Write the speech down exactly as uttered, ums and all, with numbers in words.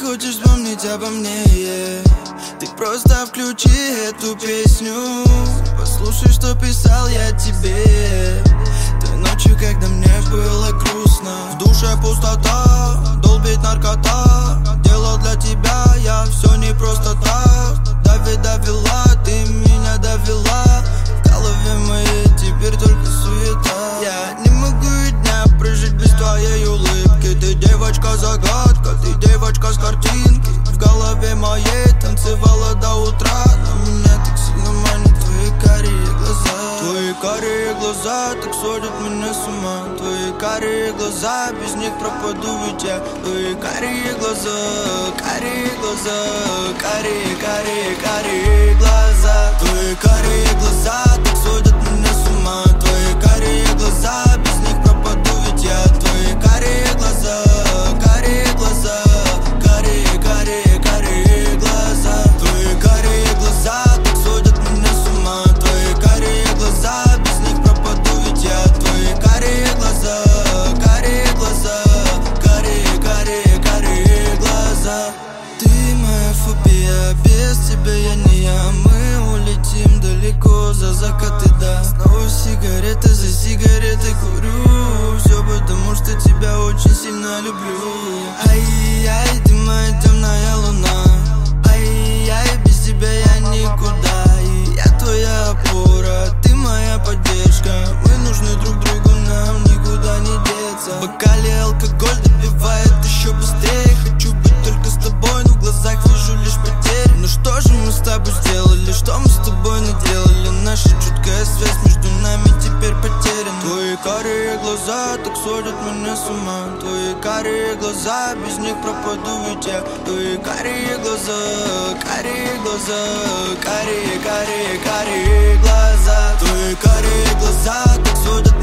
хочешь вспомнить обо мне, yeah. Ты просто включи эту песню, послушай, что писал я тебе той ночью, когда мне было грустно. В душе пустота, долбит наркота. Делал для тебя я все не просто так. Дави, довела, ты меня довела. В голове моей теперь только суета. Я не могу и дня прожить без твоей улыбки. Ты девочка-загадка, ты девочка с картинки. В голове моей танцевала до утра, но меня так сильно манят твои карие глаза. Твои карие глаза так сводят меня с ума. Твои карие глаза, без них пропаду ведь я. Твои карие глаза, карие глаза, карие, карие, карие глаза. Твои карие глаза так сводят меня с ума. Твои карие глаза, без них пропаду ведь я. Твои карие глаза, карие глаза, карие, карие, карие глаза. Твои карие глаза так сводят меня с ума. Твои карие глаза, без них пропаду ведь я. Твои карие глаза, карие глаза, карие, карие, карие глаза. Ты моя фобия, без тебя я не я. Мы улетим далеко за закаты, да. Снова сигареты за сигаретой курю. Все потому, что тебя очень сильно люблю. Ай-яй, ты моя темная луна. Ай-яй, без тебя я никуда. И я твоя опора, ты моя поддержка. Мы нужны друг другу, нам никуда не деться. В бокале алкоголь добивает еще быстрее. Хочу быть только с тобой, но в глазах вижу лишь потери. Ну что же мы с тобой сделали, что мы с тобой наделали? Наша чуткая связь между нами теперь потеряна. Твои карие глаза так сводят меня с ума. Твои карие глаза, без них пропаду ведь я. Твои карие глаза, карие глаза, карие, карие, карие глаза. Твои карие глаза так сводят